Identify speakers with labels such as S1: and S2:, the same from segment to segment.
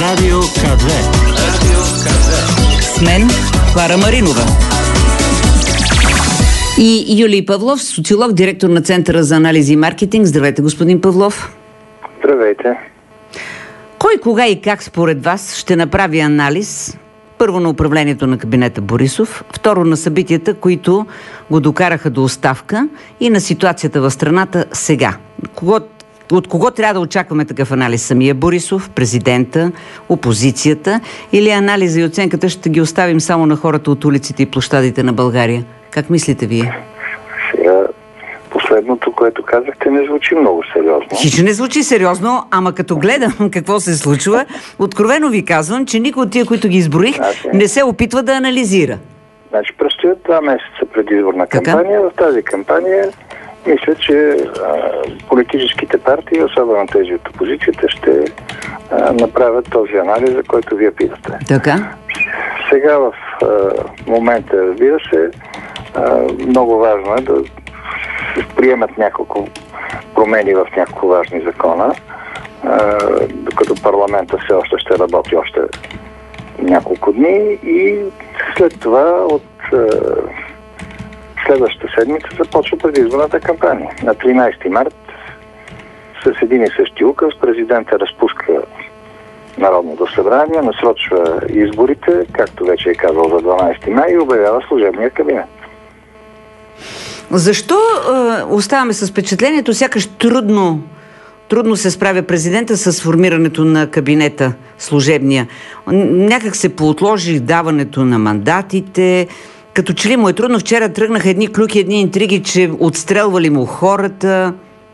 S1: Радио К2.
S2: С мен Клара Маринова. И Юлий Павлов, социолог, директор на Центъра за анализи и маркетинг. Здравейте, господин Павлов.
S3: Здравейте.
S2: Кой, кога и как според вас ще направи анализ? Първо на управлението на кабинета Борисов, второ на събитията, които го докараха до оставка и на ситуацията в страната сега. От кого трябва да очакваме такъв анализ? Самия Борисов, президента, опозицията или анализа и оценката ще ги оставим само на хората от улиците и площадите на България? Как мислите вие?
S3: Сега, последното, което казахте, не звучи много сериозно.
S2: Хич не звучи сериозно, ама като гледам какво се случва, откровено ви казвам, че никой от тия, които ги изброих, не се опитва да анализира.
S3: Значи, предстоят 2 месеца предизборна кампания. В тази кампания мисля, че политическите партии, особено тези от опозицията, ще направят този анализ, за който вие питате.
S2: Така?
S3: Сега в момента, разбира се, много важно е да приемат няколко промени в няколко важни закона, докато парламента все още ще работи още няколко дни и след това от следващата седмица започва предизборната кампания. На 13 март с един и същи указ президента разпуска Народното събрание, насрочва изборите, както вече е казал, за 12 май и обявява служебния кабинет.
S2: Защо оставаме с впечатлението, сякаш трудно се справя президента с формирането на кабинета служебния? Някак се поотложи даването на мандатите, като че ли му е трудно. Вчера тръгнаха едни клюки, едни интриги, че отстрелвали му хората.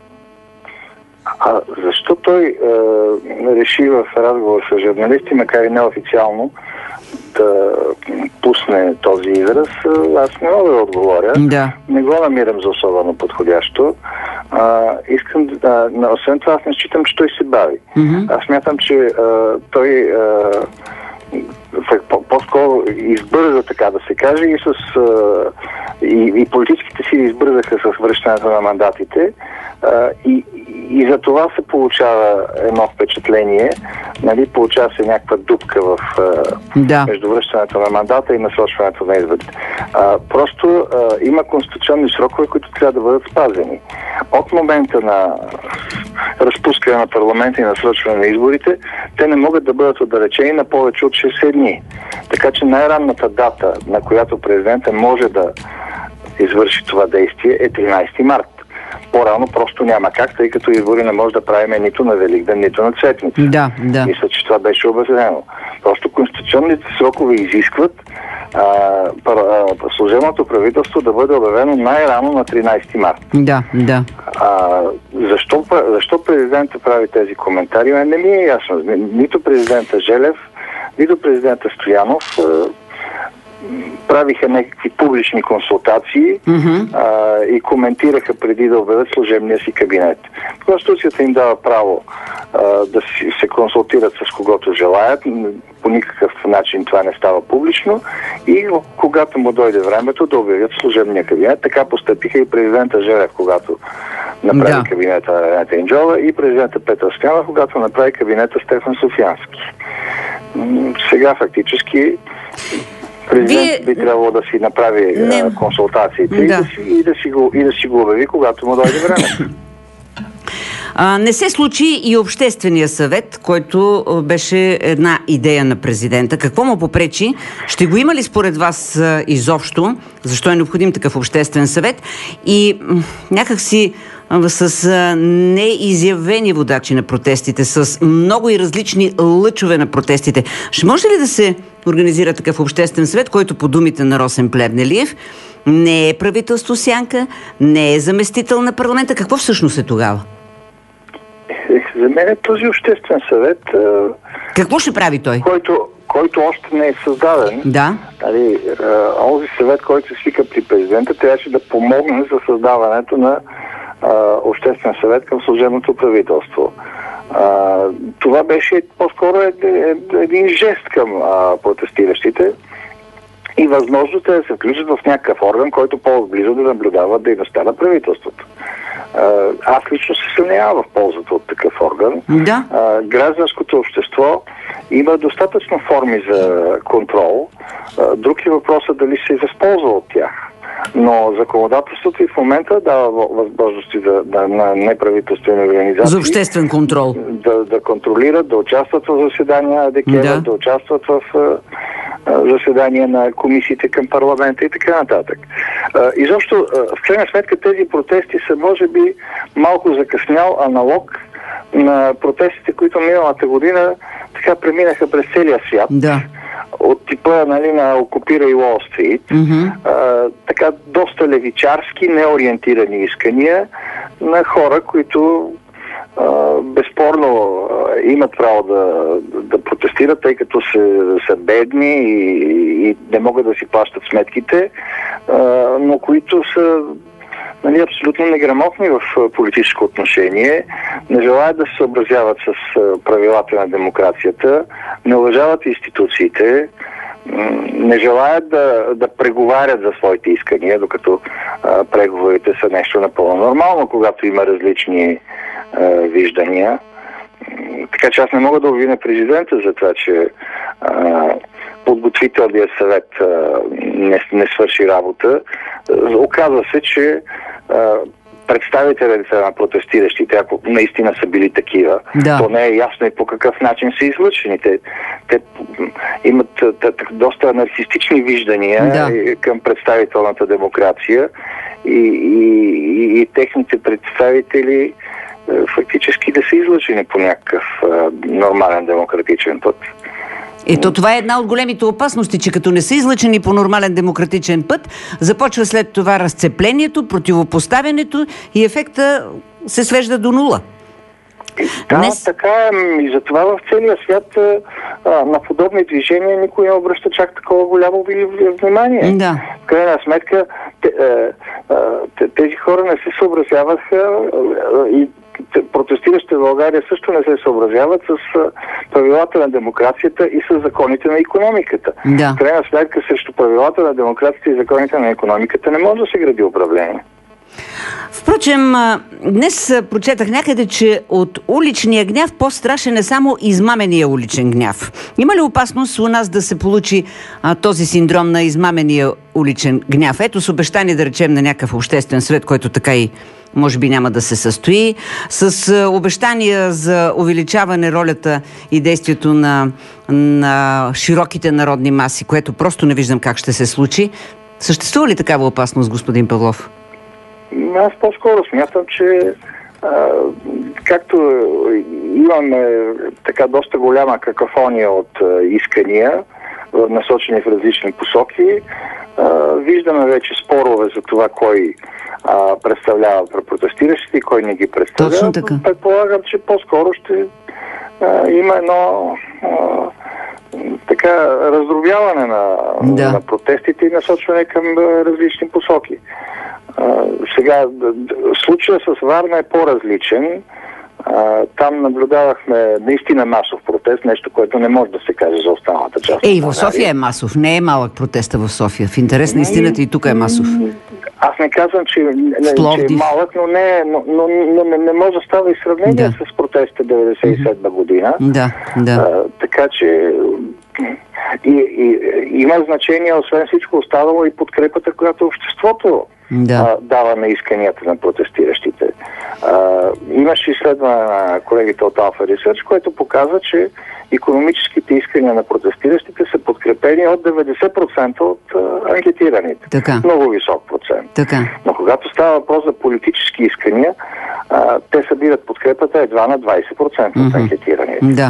S3: А защо той реши в разговор с журналисти, макар и неофициално, да пусне този израз, аз не мога да отговоря.
S2: Да.
S3: Не го намирам за особено подходящо. Освен това, аз не считам, че той се бави. Аз смятам, че той по-скоро избърза, така да се каже, и политическите сили избързаха с връщането на мандатите и за това се получава едно впечатление, нали, получава се някаква дупка между връщането на мандата и насрочването на изборите. Просто има конституционни срокове, които трябва да бъдат спазени. От момента на разпускане на парламента и насрочване на изборите, те не могат да бъдат отдалечени на повече от 60 дни. Така че най-ранната дата, на която президента може да извърши това действие, е 13 март. По-рано просто няма как, тъй като избори не може да правим нито на Великден, нито на Цветница.
S2: Да.
S3: Мисля, че това беше обяснено. Просто конституционните срокове изискват служебното правителство да бъде обявено най-рано на 13 март.
S2: Да.
S3: Защо президента прави тези коментари? Не ми е ясно. Нито президента Желев, нито президента Стоянов правиха някакви публични консултации и коментираха преди да обявят служебния си кабинет. Конституцията им дава право да се консултират с когото желаят. По никакъв начин това не става публично и когато му дойде времето да обявят служебния кабинет. Така постъпиха и президента Желев, когато направи кабинета на Ренета Инджова, и президента Петър Стоянов, когато направи кабинета Стефан Софиянски. Сега фактически президент би трябвало да си направи консултациите и да си го обяви, когато му дойде време.
S2: Не се случи и Обществения съвет, който беше една идея на президента. Какво му попречи? Ще го има ли според вас изобщо? Защо е необходим такъв Обществен съвет? И някакси с неизявени водачи на протестите, с много и различни лъчове на протестите. Ще може ли да се организира такъв Обществен съвет, който по думите на Росен Плевнелиев не е правителство сянка, не е заместител на парламента? Какво всъщност е тогава?
S3: За мен е този Обществен съвет...
S2: Какво ще прави той?
S3: Който още не е създаден.
S2: Да.
S3: Онзи съвет, който се свика при президента, трябваше да помогне за създаването на Обществен съвет към служебното правителство. Това беше по-скоро един жест към протестиращите и възможност да се включат в някакъв орган, който по-близо да наблюдава дейността на правителството. Аз лично се съмнявам в ползата от такъв орган.
S2: Да.
S3: Гражданското общество Има достатъчно форми за контрол. Друг е въпросът дали се възползва от тях. Но законодателството и в момента дава възможности на неправителствени организации
S2: за обществен контрол.
S3: Да контролират, да участват в заседания на ДКЕВР, да участват в заседания на комисиите към парламента и така нататък. Изобщо, в крайна сметка, тези протести са, може би, малко закъснял аналог на протестите, които миналата година така преминаха през целия свят.
S2: Да.
S3: От типа, нали, на окупирай Уол Стрит. Така доста левичарски, неориентирани искания на хора, които безспорно имат право да протестират, тъй като са бедни и не могат да си плащат сметките, но които са, нали, абсолютно неграмотни в политическо отношение, не желаят да се съобразяват с правилата на демокрацията, не уважават институциите, не желаят да преговарят за своите искания, докато преговорите са нещо напълно нормално, когато има различни виждания. Така че аз не мога да обвиня президента за това, че подготвителният съвет не свърши работа. Оказва се, че представителите на протестиращите, ако наистина са били такива, то не е ясно и по какъв начин са излъчени. Те имат доста анархистични виждания към представителната демокрация и техните представители фактически да са излъчени по някакъв нормален демократичен път.
S2: Ето това е една от големите опасности, че като не са излъчени по нормален демократичен път, започва след това разцеплението, противопоставянето и ефекта се свежда до нула.
S3: Да, така е. И затова в целия свят на подобни движения никой не обръща чак такова голямо внимание.
S2: Да.
S3: В крайна сметка тези хора не се съобразяваха и протестиращите в България също не се съобразяват с правилата на демокрацията и с законите на икономиката.
S2: Да.
S3: В крайна сметка срещу правилата на демокрацията и законите на икономиката не може да се гради управление.
S2: Впрочем, днес прочетах някъде, че от уличния гняв по-страшен е само измамения уличен гняв. Има ли опасност у нас да се получи този синдром на измамения уличен гняв? Ето с обещание, да речем, на някакъв обществен съвет, който така и може би няма да се състои, с обещания за увеличаване ролята и действието на широките народни маси, което просто не виждам как ще се случи. Съществува ли такава опасност, господин Павлов?
S3: Аз по-скоро смятам, че както имаме така доста голяма какафония от искания, насочени в различни посоки, виждаме вече спорове за това кой представлява протестиращите и кой не ги представлява.
S2: Точно така.
S3: Предполагам, че по-скоро ще има едно така раздробяване на протестите и насочване към различни посоки. Сега, случая с Варна е по-различен. Там наблюдавахме наистина масов протест, нещо, което не може да се каже за останалата част.
S2: И в София е масов, не е малък протеста в София. В интерес на истината и тук е масов.
S3: Аз не казвам, че е малък, но не може да става и сравнение с протестите 97 година. Така че има значение, освен всичко останало, и подкрепата, която обществото дава на исканията на протестиращите. Имаше изследване на колегите от Alpha Research, което показва, че икономическите искания на протестиращите са подкрепени от 90% от анкетираните.
S2: Така.
S3: Много висок процент.
S2: Така.
S3: Но когато става въпрос за политически искания, те събират подкрепата едва на 20% от анкетираните.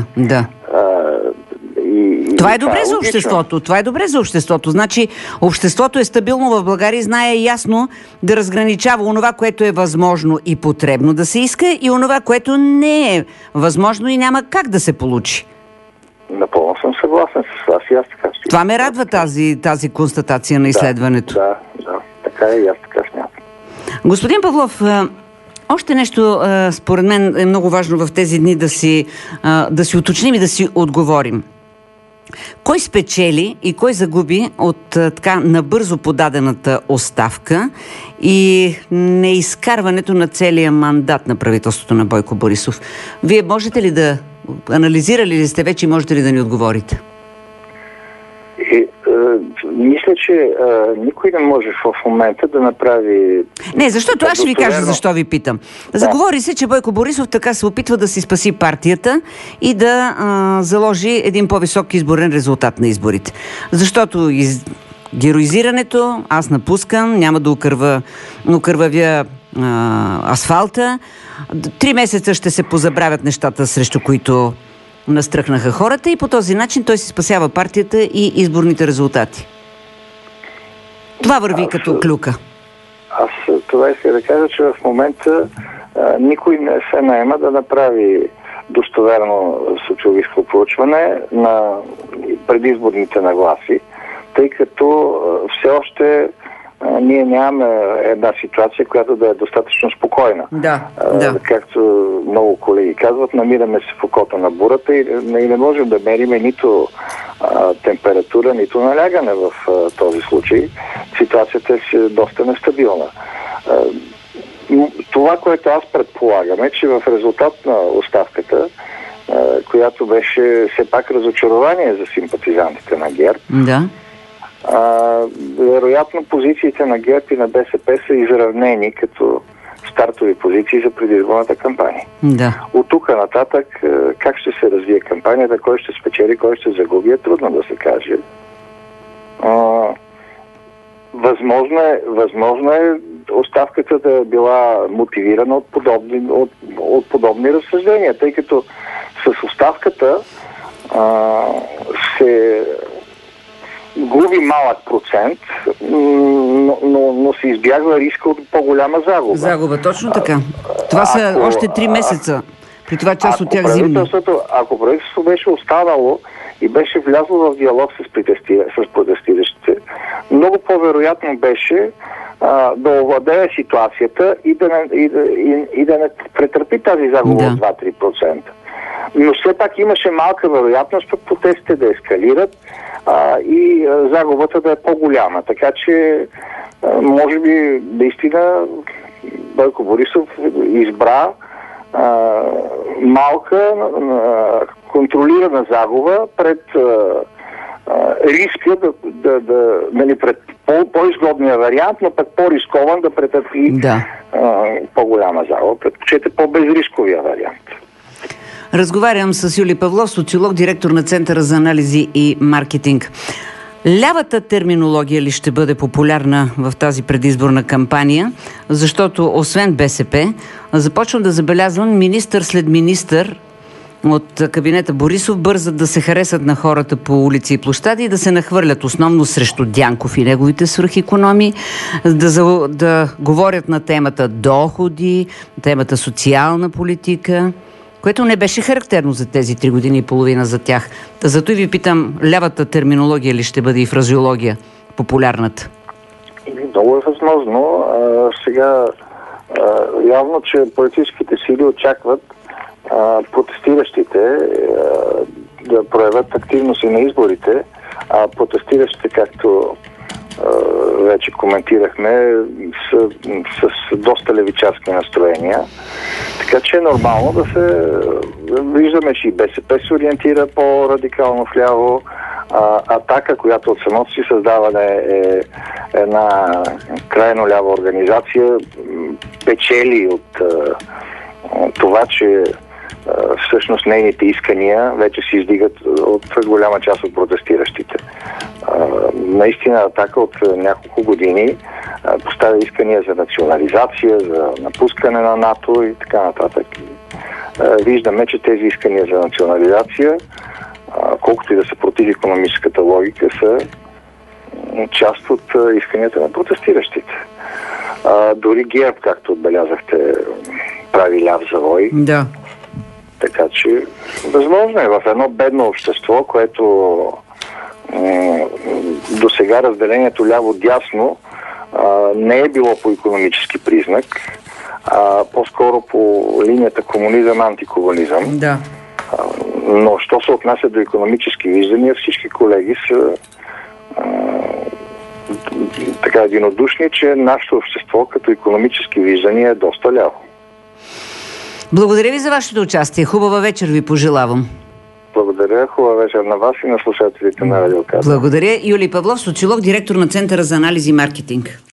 S2: Това е добре за обществото. Това е добре за обществото. Значи, обществото е стабилно в България и знае ясно да разграничава онова, което е възможно и потребно да се иска, и онова, което не е възможно и няма как да се получи.
S3: Напълно съм съгласен с вас и аз така ще.
S2: Това ме радва тази констатация на изследването.
S3: Да, така е и аз така смятам.
S2: Господин Павлов, още нещо, според мен е много важно в тези дни да си уточним и да си отговорим. Кой спечели и кой загуби от така набързо подадената оставка и неизкарването на целия мандат на правителството на Бойко Борисов? Вие можете ли да Анализирали ли сте вече и можете ли да ни отговорите?
S3: Мисля, че никой не може в момента да направи...
S2: Не, защото аз ще ви кажа защо ви питам. Да. Заговори се, че Бойко Борисов така се опитва да си спаси партията и да заложи един по-висок изборен резултат на изборите. Защото героизирането, аз напускам, няма да окървавя асфалта. 3 месеца ще се позабравят нещата, срещу които настръхнаха хората, и по този начин той си спасява партията и изборните резултати. Това върви като клюка.
S3: Аз това иска да кажа, че в момента никой не се наема да направи достоверно социологическо проучване на предизборните нагласи, тъй като все още ние нямаме една ситуация, която да е достатъчно спокойна.
S2: Да.
S3: Както много колеги казват, намираме се в окото на бурата и не можем да мериме нито температура, нито налягане в този случай. Ситуацията е доста нестабилна. Това, което аз предполагам, е, че в резултат на оставката, която беше все пак разочарование за симпатизантите на ГЕРБ, вероятно позициите на ГЕРБ и на БСП са изравнени като стартови позиции за предизборната кампания.
S2: Да.
S3: От тук нататък как ще се развие кампанията, кой ще спечели, кой ще загуби, е трудно да се каже. Възможно е оставката да е била мотивирана от подобни разсъждения, тъй като с оставката се губи малък процент, но се избягва риска от по-голяма загуба.
S2: Загуба, точно така. Това са още 3 месеца. При това част от тях зимно.
S3: Ако правителството беше останало и беше влязло в диалог с протестиращите, много по-вероятно беше да овладее ситуацията и да не претърпи тази загуба от 2-3%. Но все пак имаше малка вероятност пък протестите да ескалират и загубата да е по-голяма. Така че, може би, наистина Бойко Борисов избра малка, контролирана загуба пред риска пред по-изгодния вариант, но пък по-рискован да претърпи по-голяма загуба. Предпочете по-безрисковия вариант.
S2: Разговарям с Юлий Павлов, социолог, директор на Центъра за анализи и маркетинг. Лявата терминология ли ще бъде популярна в тази предизборна кампания? Защото освен БСП, започвам да забелязвам министър след министър от кабинета Борисов бързат да се харесат на хората по улици и площади и да се нахвърлят основно срещу Дянков и неговите свръхикономии, да говорят на темата доходи, темата социална политика, което не беше характерно за тези 3 години и половина за тях. Зато и ви питам, лявата терминология ли ще бъде и фразеология популярната?
S3: Много е възможно. Сега явно, че политическите сили очакват протестиращите да проявят активност и на изборите, а протестиращите, както вече коментирахме, с доста левичарски настроения. Така че е нормално да се... Виждаме, че и БСП се ориентира по-радикално вляво. Атака, която от самото си създаване е една крайно лява организация, печели от това, че всъщност нейните искания вече се издигат от голяма част от протестиращите. Наистина Атака от няколко години поставя искания за национализация, за напускане на НАТО и така нататък. Виждаме, че тези искания за национализация, колкото и да са против икономическата логика, са част от исканията на протестиращите. Дори ГЕРБ, както отбелязахте, прави ляв завой.
S2: Да.
S3: Така че възможно е в едно бедно общество, което до сега разделението ляво-дясно не е било по икономически признак, а по-скоро по линията комунизъм-антикомунизъм.
S2: Да.
S3: Но що се отнася до икономически виждания, всички колеги са така единодушни, че нашето общество като икономически виждания е доста ляво.
S2: Благодаря ви за вашето участие. Хубава вечер ви пожелавам.
S3: Благодаря. Хубава вечер на вас и на слушателите на Радио Каса.
S2: Благодаря. Юлий Павлов, социолог, директор на Центъра за анализ и маркетинг.